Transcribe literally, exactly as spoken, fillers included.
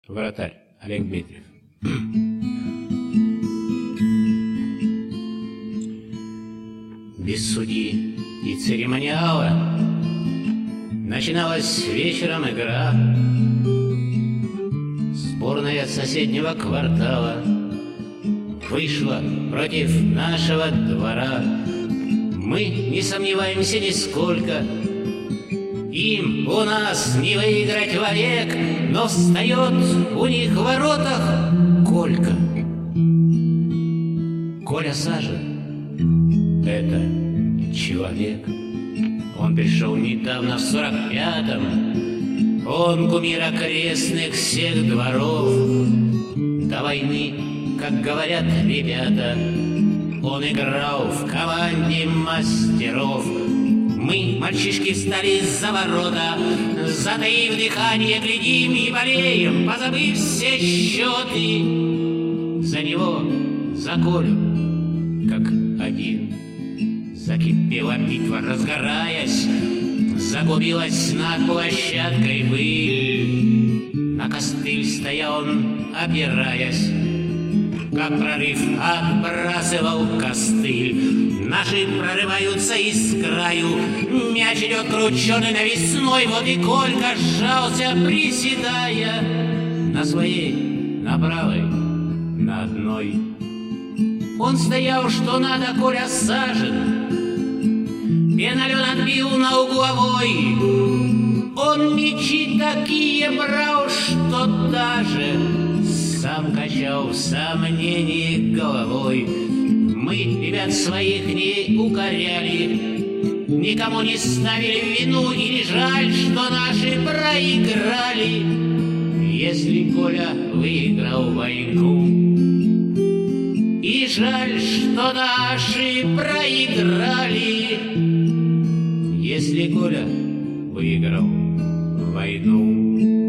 Вратарь Олег Дмитриев. Без судьи и церемониала начиналась вечером игра. Сборная соседнего квартала вышла против нашего двора. Мы не сомневаемся нисколько, им у нас не выиграть вовек, но встает у них в воротах Колька. Коля Сажин — это человек. Он пришел недавно в сорок пятом. Он кумир окрестных всех дворов. До войны, как говорят ребята, он играл в команде мастеров. Мы, мальчишки, встали за ворота, затаив дыхание, глядим и болеем, позабыв все счеты. За него, за Колю, как один. Закипела битва, разгораясь, загубилась над площадкой быль. На костыль стоял он, опираясь, как прорыв отбрасывал костыль. Наши прорываются из краю, мяч идет крученый навесной. Вот и Колька сжался, приседая на своей, на правой, на одной. Он стоял, что надо, Коля Сажин, пенален отбил на угловой. Он мячи такие брал, что даже сам качал в сомнении головой. Мы ребят своих не укоряли, никому не ставили вину, и не жаль, что наши проиграли, если Коля выиграл войну. И жаль, что наши проиграли, если Коля выиграл войну.